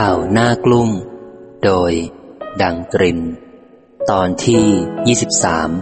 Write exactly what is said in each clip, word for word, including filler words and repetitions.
ข่าวหน้ากลุ้มโดยดังตรินตอนที่ยี่สิบสาม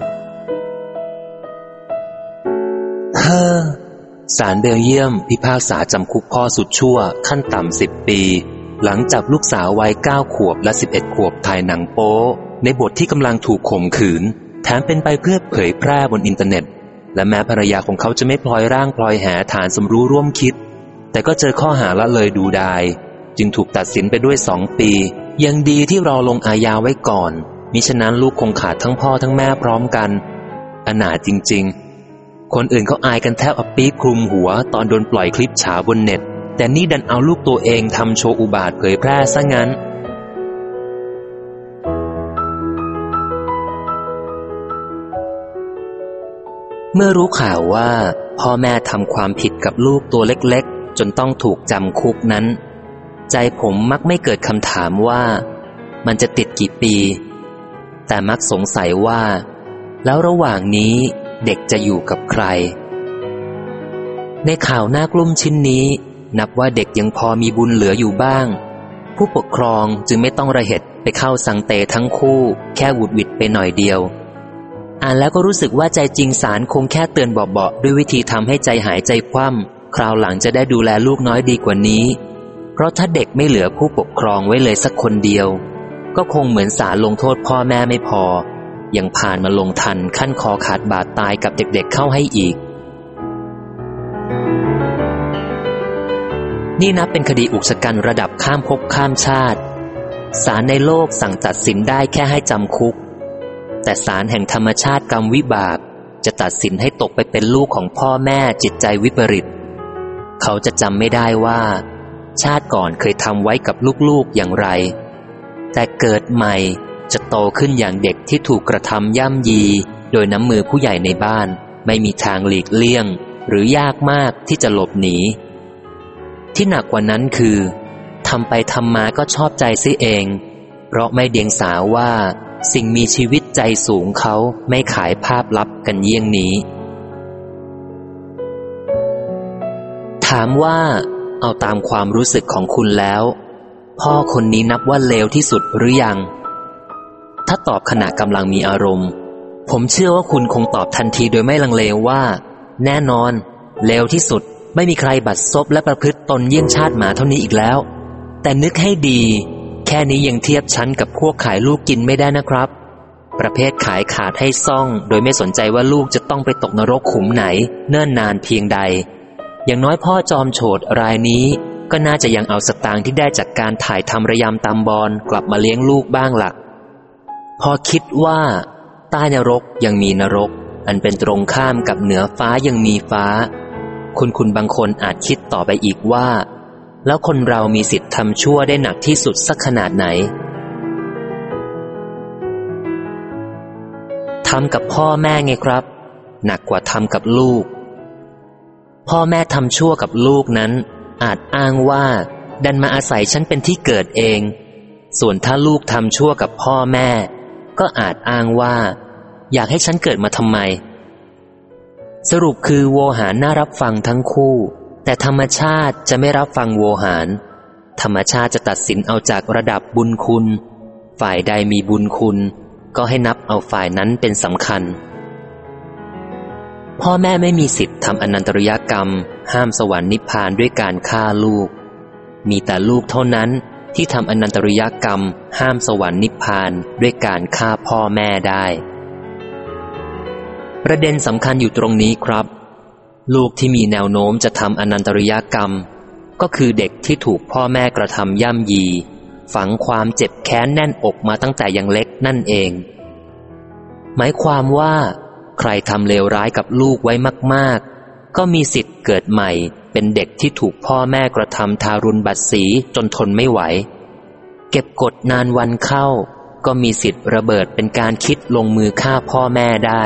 เฮ้อศาลเบลเยียมพิพากษาจำคุกพ่อสุดชั่วขั้นต่ำสิบปีหลังจับลูกสาววัยเก้าขวบและสิบเอ็ดขวบถ่ายหนังโป๊ในบทที่กำลังถูกข่มขืนแถมเป็นไปเพื่อเผยแพร่บนอินเทอร์เน็ตและแม้ภรรยาของเขาจะไม่พลอยร่างพลอยแหฐานสมรู้ร่วมคิดแต่ก็เจอข้อหาละเลยดูดายจึงถูกตัดสินไปด้วยสองปียังดีที่รอลงอาญาไว้ก่อนมิฉะนั้นลูกคงขาดทั้งพ่อทั้งแม่พร้อมกันอนาถจริงๆคนอื่นเขาอายกันแทบเอาปี๊บคลุมหัวตอนโดนปล่อยคลิปฉาบนเน็ตแต่นี่ดันเอาลูกตัวเองทำโชว์อุบาทเผยแพร่ซะงั้นเมื่อรู้ข่าวว่าพ่อแม่ทำความผิดกับลูกตัวเล็กๆจนต้องถูกจำคุกนั้นใจผมมักไม่เกิดคำถามว่ามันจะติดกี่ปีแต่มักสงสัยว่าแล้วระหว่างนี้เด็กจะอยู่กับใครในข่าวหน้ากลุ้มชิ้นนี้นับว่าเด็กยังพอมีบุญเหลืออยู่บ้างผู้ปกครองจึงไม่ต้องระเหตุไปเข้าสังเตทั้งคู่แค่หวุดหวิดไปหน่อยเดียวอ่านแล้วก็รู้สึกว่าใจจริงศาลคงแค่เตือนเบาๆด้วยวิธีทำให้ใจหายใจคว่ำคราวหลังจะได้ดูแลลูกน้อยดีกว่านี้เพราะถ้าเด็กไม่เหลือผู้ปกครองไว้เลยสักคนเดียวก็คงเหมือนศาลลงโทษพ่อแม่ไม่พอยังผ่านมาลงทันขั้นคอขาดบาดตายกับเด็กๆเข้าให้อีกนี่นับเป็นคดีอุกชะกันระดับข้ามภพข้ามชาติศาลในโลกสั่งตัดสินได้แค่ให้จำคุกแต่ศาลแห่งธรรมชาติกรรมวิบากจะตัดสินให้ตกไปเป็นลูกของพ่อแม่จิตใจวิปริตเขาจะจำไม่ได้ว่าชาติก่อนเคยทำไว้กับลูกๆอย่างไรแต่เกิดใหม่จะโตขึ้นอย่างเด็กที่ถูกกระทำย่ำยีโดยน้ำมือผู้ใหญ่ในบ้านไม่มีทางหลีกเลี่ยงหรือยากมากที่จะหลบหนีที่หนักกว่านั้นคือทำไปทำมาก็ชอบใจซิเองเพราะไม่เดียงสาว่าสิ่งมีชีวิตใจสูงเขาไม่ขายภาพลับกันเยี่ยงนี้ถามว่าเอาตามความรู้สึกของคุณแล้วพ่อคนนี้นับว่าเลวที่สุดหรือยังถ้าตอบขณะกำลังมีอารมณ์ผมเชื่อว่าคุณคงตอบทันทีโดยไม่ลังเลว่าแน่นอนเลวที่สุดไม่มีใครบัดซบและประพฤติตนเยี่ยงชาติหมาเท่านี้อีกแล้วแต่นึกให้ดีแค่นี้ยังเทียบชั้นกับพวกขายลูกกินไม่ได้นะครับประเภทขายขาดให้ซ่องโดยไม่สนใจว่าลูกจะต้องไปตกนรกขุมไหนเนิ่นนานเพียงใดอย่างน้อยพ่อจอมโฉดรายนี้ก็น่าจะยังเอาสตางค์ที่ได้จากการถ่ายทำระยำตำบอลกลับมาเลี้ยงลูกบ้างล่ะพอคิดว่าใต้นรกยังมีนรกอันเป็นตรงข้ามกับเหนือฟ้ายังมีฟ้าคุณคุณบางคนอาจคิดต่อไปอีกว่าแล้วคนเรามีสิทธิ์ทำชั่วได้หนักที่สุดสักขนาดไหนทำกับพ่อแม่ไงครับหนักกว่าทำกับลูกพ่อแม่ทำชั่วกับลูกนั้นอาจอ้างว่าดันมาอาศัยฉันเป็นที่เกิดเองส่วนถ้าลูกทำชั่วกับพ่อแม่ก็อาจอ้างว่าอยากให้ฉันเกิดมาทำไมสรุปคือโวหารน่ารับฟังทั้งคู่แต่ธรรมชาติจะไม่รับฟังโวหารธรรมชาติจะตัดสินเอาจากระดับบุญคุณฝ่ายใดมีบุญคุณก็ให้นับเอาฝ่ายนั้นเป็นสำคัญพ่อแม่ไม่มีสิทธิ์ทำอนันตริยกรรมห้ามสวรรค์นิพพานด้วยการฆ่าลูกมีแต่ลูกเท่านั้นที่ทำอนันตริยกรรมห้ามสวรรค์นิพพานด้วยการฆ่าพ่อแม่ได้ประเด็นสำคัญอยู่ตรงนี้ครับลูกที่มีแนวโน้มจะทำอนันตริยกรรมก็คือเด็กที่ถูกพ่อแม่กระทำย่ำยีฝังความเจ็บแค้นแน่นอกมาตั้งแต่ยังเล็กนั่นเองหมายความว่าใครทำเลวร้ายกับลูกไว้มากๆก็มีสิทธิ์เกิดใหม่เป็นเด็กที่ถูกพ่อแม่กระทำทารุณบัดสีจนทนไม่ไหวเก็บกดนานวันเข้าก็มีสิทธิ์ระเบิดเป็นการคิดลงมือฆ่าพ่อแม่ได้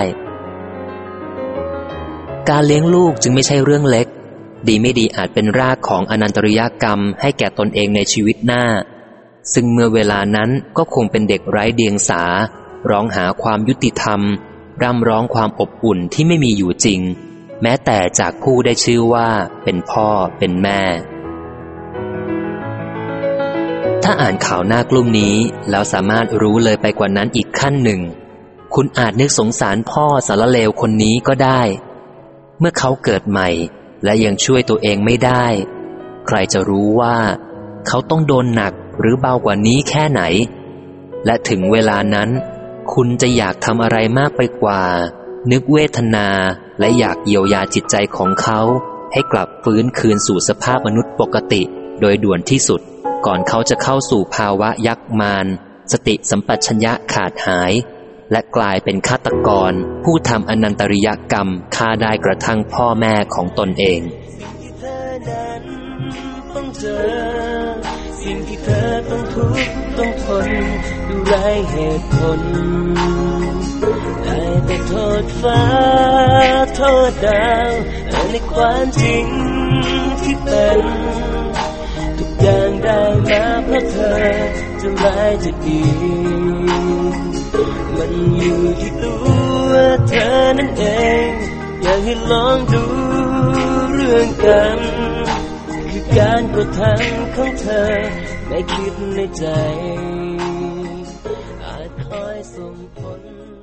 การเลี้ยงลูกจึงไม่ใช่เรื่องเล็กดีไม่ดีอาจเป็นรากของอนันตริยกรรมให้แก่ตนเองในชีวิตหน้าซึ่งเมื่อเวลานั้นก็คงเป็นเด็กไร้เดียงสาร้องหาความยุติธรรมร่ำร้องความอบอุ่นที่ไม่มีอยู่จริงแม้แต่จากผู้ได้ชื่อว่าเป็นพ่อเป็นแม่ถ้าอ่านข่าวหน้ากลุ่มนี้แล้วสามารถรู้เลยไปกว่านั้นอีกขั้นหนึ่งคุณอาจนึกสงสารพ่อสารเลวคนนี้ก็ได้เมื่อเขาเกิดใหม่และยังช่วยตัวเองไม่ได้ใครจะรู้ว่าเขาต้องโดนหนักหรือเบากว่านี้แค่ไหนและถึงเวลานั้นคุณจะอยากทำอะไรมากไปกว่านึกเวทนาและอยากเยียวยาจิตใจของเขาให้กลับฟื้นคืนสู่สภาพมนุษย์ปกติโดยด่วนที่สุดก่อนเขาจะเข้าสู่ภาวะยักษ์มารสติสัมปชัญญะขาดหายและกลายเป็นฆาตกรผู้ทำอนันตริยกรรมฆ่าได้กระทั่งพ่อแม่ของตนเองสิ่งที่เธอต้องทุกข์ต้องทนดูไร้เหตุผลได้แต่โทษฟ้าโทษดาวในความจริงที่เป็นทุกอย่างได้มาเพราะเธอจะร้ายจะดีมันอยู่ที่ตัวเธอนั่นเองอยากให้ลองดูเรื่องกันคือการกระทำของเธอในคิดในใจอาจคอยส่งผล